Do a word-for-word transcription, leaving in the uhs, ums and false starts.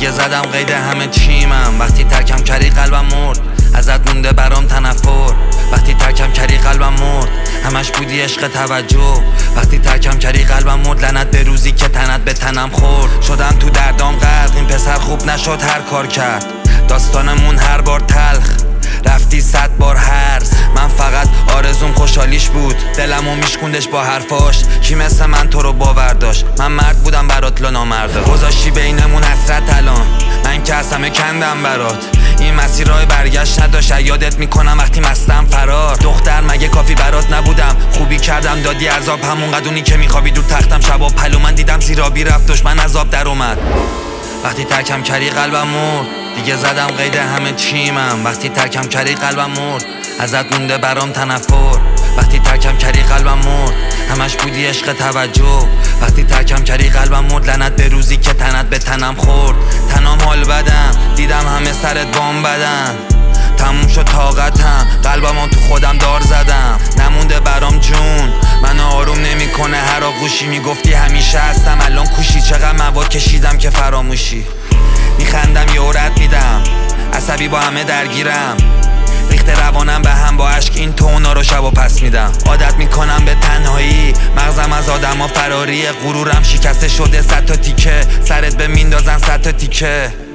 دیگه زدم قید همه چیمم. وقتی ترکم کردی قلبم مرد، ازت مونده برام تنفر. وقتی ترکم کردی قلبم مرد، همش بودی عشق توجه. وقتی ترکم کردی قلبم مرد، لعنت به روزی که تنت به تنم خورد. شدم تو دردام غرق، این پسر خوب نشد هر کار کرد. داستانمون هر بار تلخ، رفتی صد بار هرز. من فقط آرزوم خوشحالیش بود، دلمو میشکوندش با حرفاش. کی مثل من تو رو باور داشت؟ من مرد بودم برات لا نامردا. گذاشتی بینمون حسرت الان، من که از همه کندم برات. این مسیر راه برگشت نداشت، یادت میکنم وقتی مستم فرار. دختر مگه کافی برات نبودم؟ خوبی کردم دادی عذاب، همون قدونی که میخوابی دو تختم شبا پلو. من دیدم زیرابی رفت داشت من عذاب در اومد. وقتی ترکم کردی قلبم مرد، دیگه زدم قید همه چیمم. وقتی ترکم کردی قلبم مرد، ازت مونده برام تنفر. وقتی ترکم کردی قلبم مرد، همش بودی عشق توجه. وقتی ترکم کردی قلبم مرد، لعنت به روزی که تنت به تنم خورد. تنام حال بدم، دیدم همه سرت بام بدن. تموم شد طاقتم، قلبمو تو خودم دار زدم. نمونده برام جون، منو آروم نمیکنه هر آغوشی. میگفتی همیشه هستم، الان کوشی. چقدر مواد کشیدم که فراموشی. میخندم یه رد میدم، عصبی با همه درگیرم. ریخته روانم به هم با عشق، این تونا رو شب و پس میدم. عادت میکنم به تنهایی، مغزم از آدم ها فراریه. غرورم شکسته شده صد تا تیکه، سرت به میندازن صد تا تیکه.